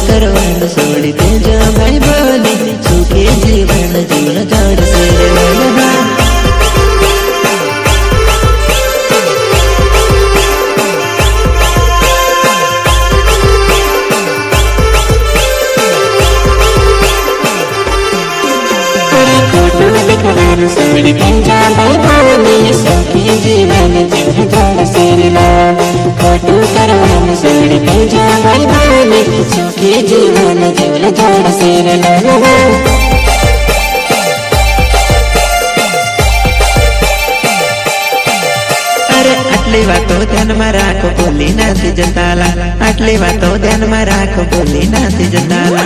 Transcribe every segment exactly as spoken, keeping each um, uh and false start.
करवान सोड़ी ते जा भाई बोली सुखी जीवन जीवन झाड़ से लगा। सोड़ी ते जा भाई बोली सुखी जीवन जीवन झाड़ से लगा। फोटो करवान सोड़ी ते जा भाई बोली सुखी जीवन जीवन झाड़ से लगा। आटली वातो ध्यान में राखो बोली नाती जताला, आटली वातो ध्यान में राखो बोली नाती जताला।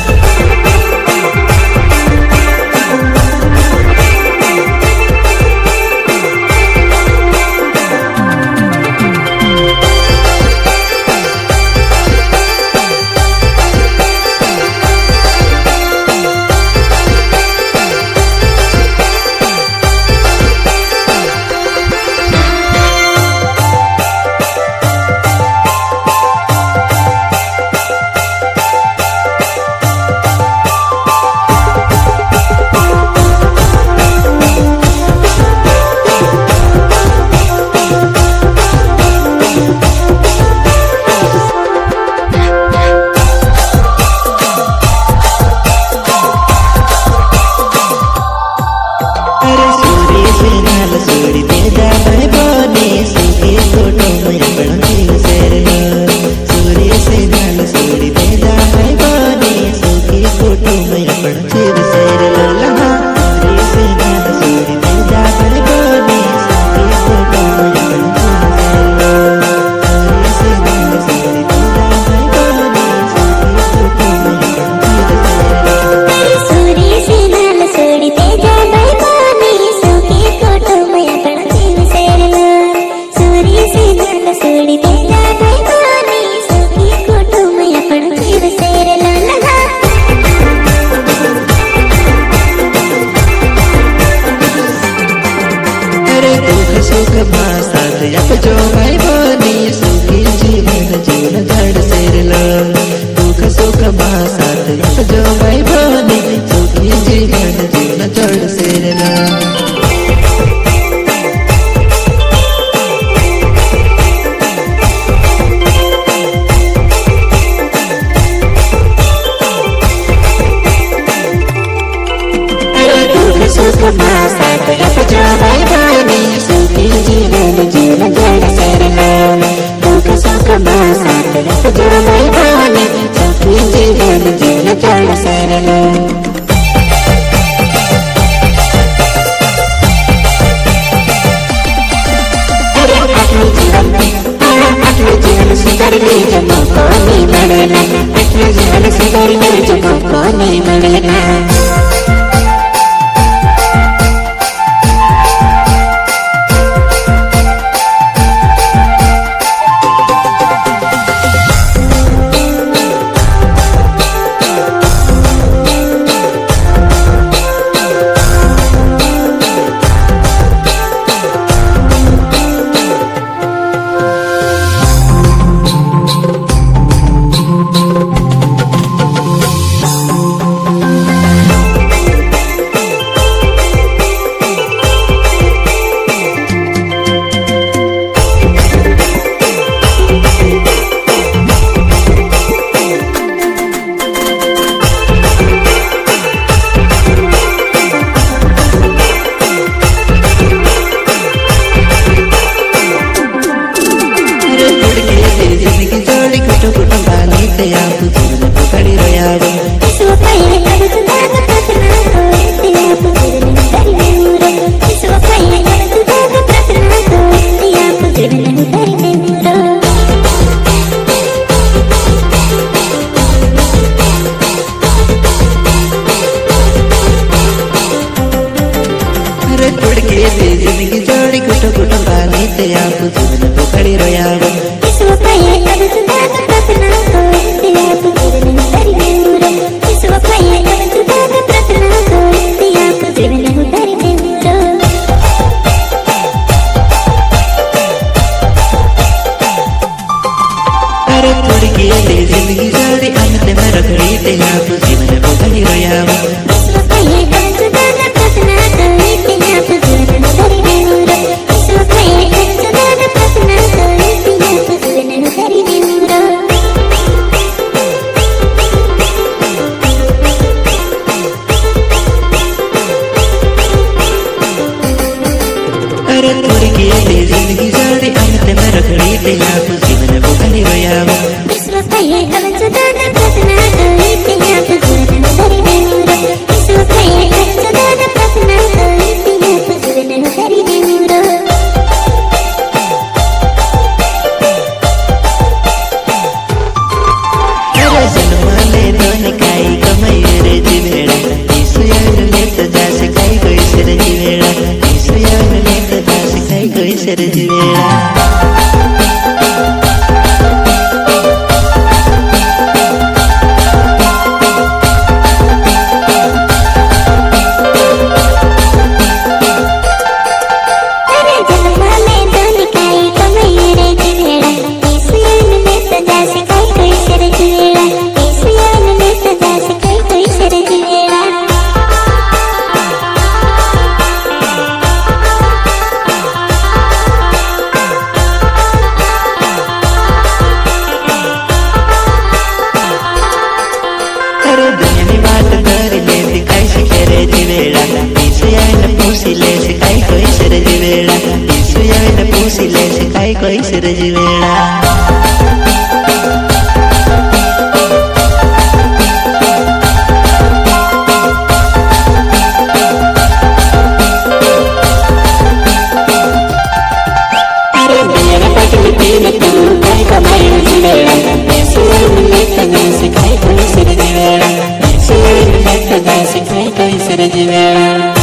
जो भाई बोली सुखी जीवन जीवन झाड़ से दुख सुख साथ जो भाई बोली सुखी जीवन जीवन झाड़ से सुख साथ जो भाई बोली सुखी जीवन जीवन झाड़ से दुख सुख साथ जो भाई बोली सुखी जीवन जीवन झाड़ से जीवन सुधर ले जब को नहीं बढ़ना, जीवन सुधर ले जब को नहीं बढ़ना। जिंदगी जोड़ी कुटो कुटो बानी ते आप जीवन को खड़ी रोयावो इसो पाए अब तुदा प्रार्थना को ते आप जीवन करी दूर इसो पाए अब ते आप जीवन भोगणी रोयाव विश्व कहे कंचदान प्रार्थना करीते आप जीवन धरी देऊर विश्व कहे कंचदान प्रार्थना करीते आप जीवन धरी देऊर अरे थोड़ी की ते जिंदगी जाड़ी अंत में रखड़ी ते आप जीवन भोगणी रोयाव विश्व कहे कंचदान प्रार्थना करीते आप जीवन धरी देऊर विश्व कहे कंचदान प्रार्थना करीते आप जीवन धरी देऊर अरे जन्माले दोन काही कमाई रे जीवेळा ईसुयान लेत जास काही कोईसर जीवेळा ईसुयान लेत जास काही कोईसर जीवेळा कोईसर जीवेळा अरे मेरा पटली पीन तू काय कमाई जीवेळा ईसुयान लेत जास काय कोईसर जीवेळा ईसुयान लेत जास काय कोईसर जीवेळा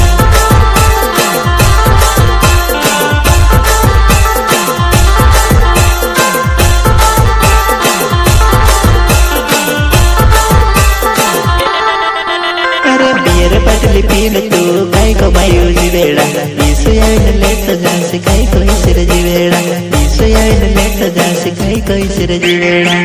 पीन तू काय कमायो जीवेळा ईसुयान लेत जास काय कोईसर जीवेळा ईसुयान लेत जास काय कोईसर जीवेळा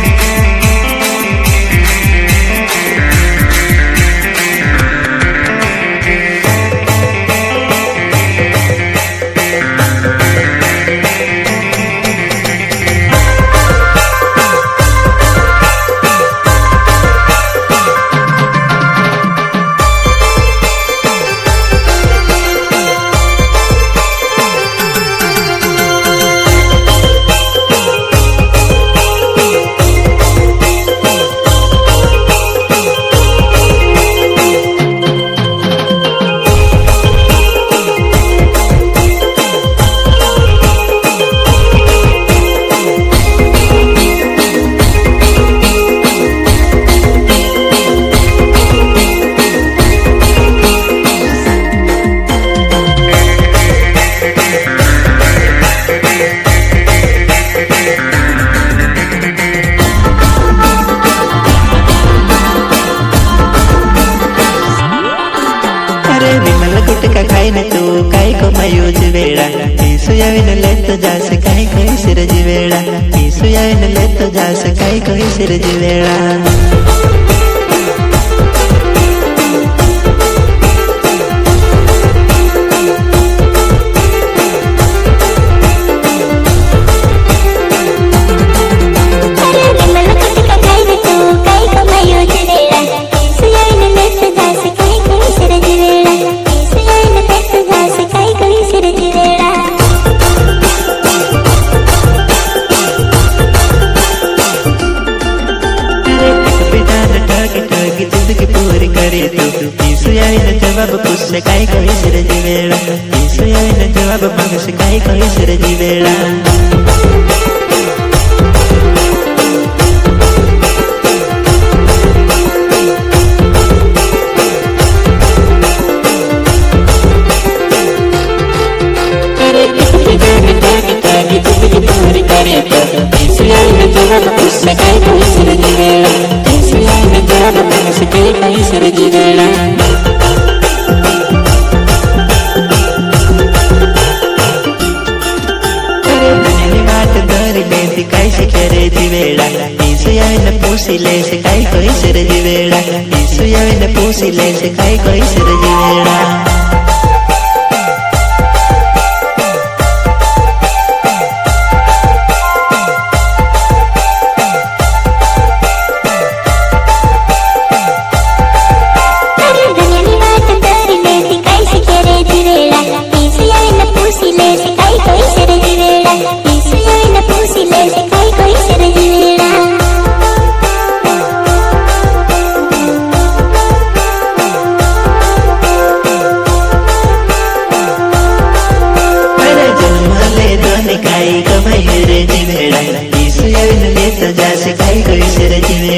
गुटका खाई न तू काय कमायो जीवेळा ईसुयान लेत जास काय कोईसर जीवेळा ईसुयान लेत जास काय कोईसर जीवेळा जवाब पुछले काय कोईसर जीवेळा ईसुयान जवाब मागसे काय कोईसर जीवेळा जवाब पुछले काय कोईसर जीवेळा ईसुयान जवाब मागसे काय कोईसर जीवेळा काय शिकरे जीवेळा ईसुयान पुछले काई कोई सिर जीवेड़ा ईसु यावे पूसी ले से काई कोई सिर जीवेड़ा काई कमाई रे जीवेड़ा ईसु यावे ले तो जा से काई कोई सिर जीवेड़ा